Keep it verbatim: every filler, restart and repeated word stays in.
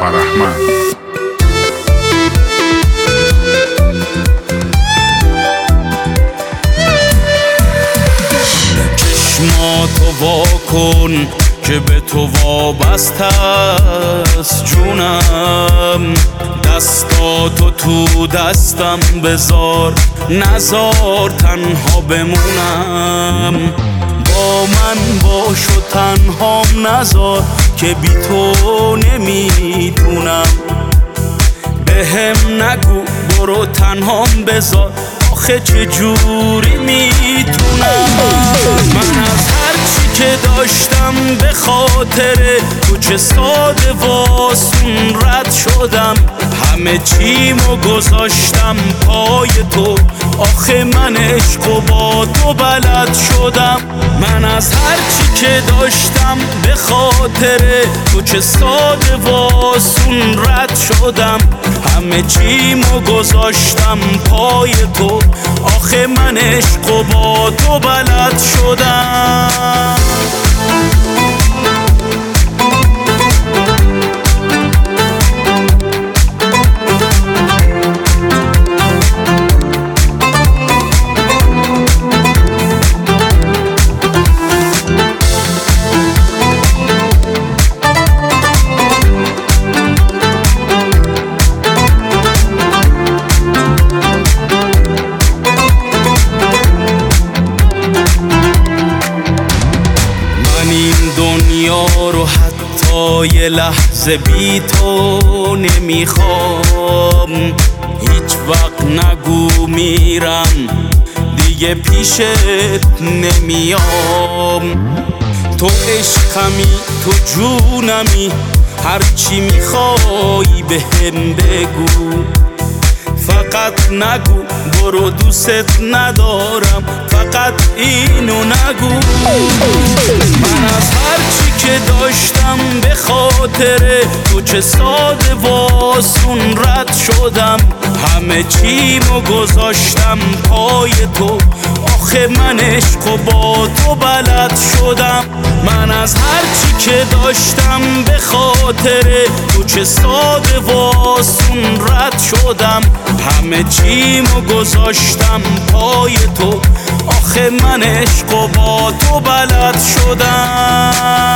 فرهمند. چشماتو وا کن که به تو وابسته است جونم، دستاتو تو دستم بذار، نذار تنها بمونم. با من باش و تنهام نذار که بی تو نمیتونم. بهم نگو برو تنهام بذار، آخه چجوری میتونم. من از هرچی که داشتم به خاطر تو چه ساده واسون رد شدم. همه چیمو گذاشتم پای تو، آخه من عشق و با تو بلد شدم. من از هرچی که داشتم به خاطر تو چه ساده واسون رد شدم. همه چیمو گذاشتم پای تو، آخه من عشق و با تو بلد شدم. دنیا رو حتی یه لحظه بی تو نمیخوام. هیچ وقت نگو میرم دیگه پیشت نمیام. تو عشقمی تو جونمی، هرچی میخوای بهم بگو. فقط نگو برو دوست ندارم، فقط اینو نگو. من از هرچی که داشتم به خاطر تو چه ساده واسون رد شدم. همه چیمو گذاشتم پای تو، آخه من عشق و با تو بلد شدم. من از هرچی که داشتم به خاطر تو چه ساده واسون رد شدم. همه چیمو گذاشتم پای تو، آخه من عشق و با تو بلد شدم.